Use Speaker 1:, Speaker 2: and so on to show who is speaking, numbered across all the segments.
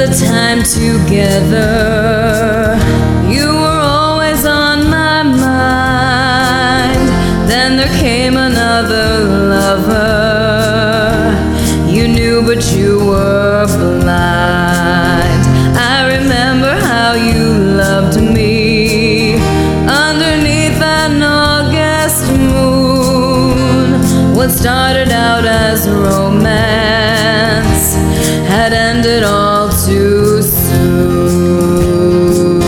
Speaker 1: a time together. You were always on my mind. Then there came another lover. You knew, but you were blind. I remember how you loved me underneath an August moon. What started out as romance had ended all too soon.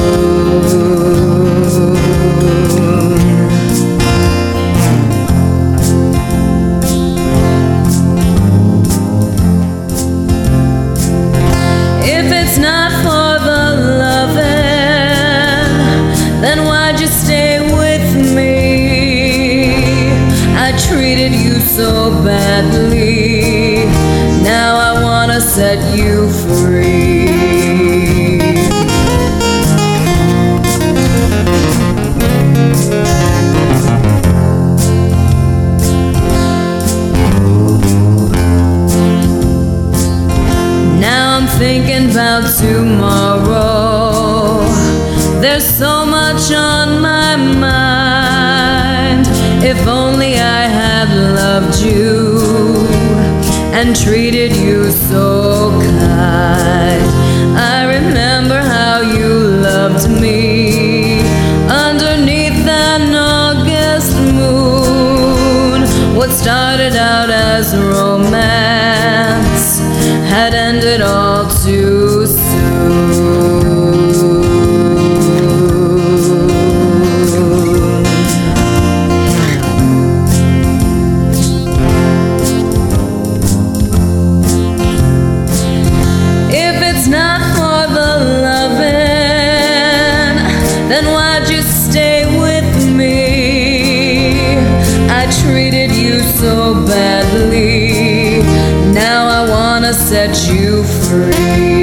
Speaker 1: If it's not for the loving, then why'd you stay with me? I treated you so badly. Now I wanna set you free. Now I'm thinking about tomorrow. There's so much on my mind. If only I had loved you and treated you so kind. I remember how you loved me underneath an August moon. What started out as romance had ended all too soon. Not for the loving, then why'd you stay with me? I treated you so badly. Now I wanna set you free.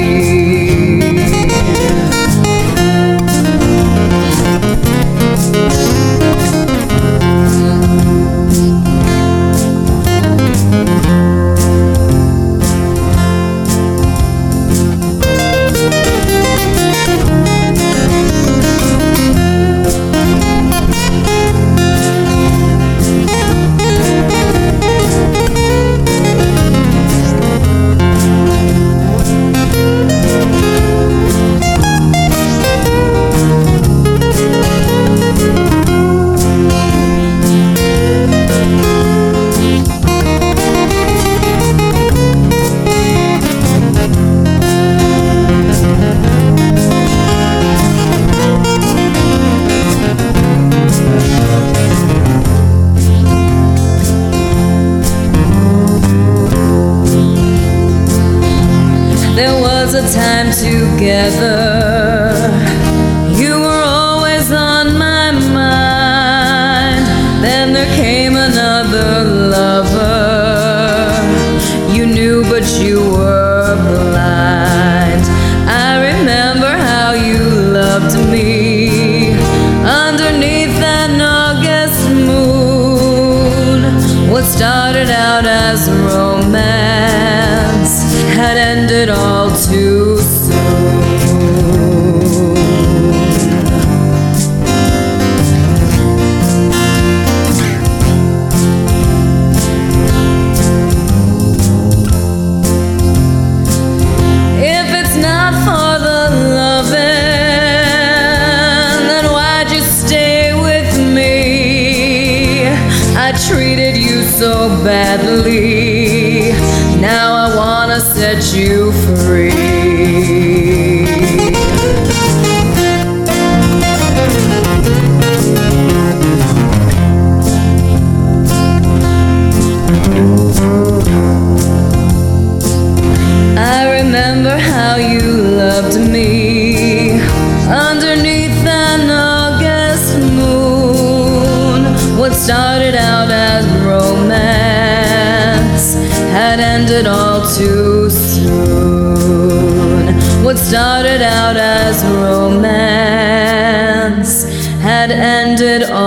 Speaker 1: There was a time together. You were always on my mind. Then there came another lover. You knew, but you were blind. I remember how you loved me underneath an August moon. What started out as romance had ended all too soon. If it's not for the loving, then why'd you stay with me? I treated you so badly. Now I wanna set you free. I remember how you loved me underneath an August moon. What started out as romance had ended all too soon. What started out as romance had ended all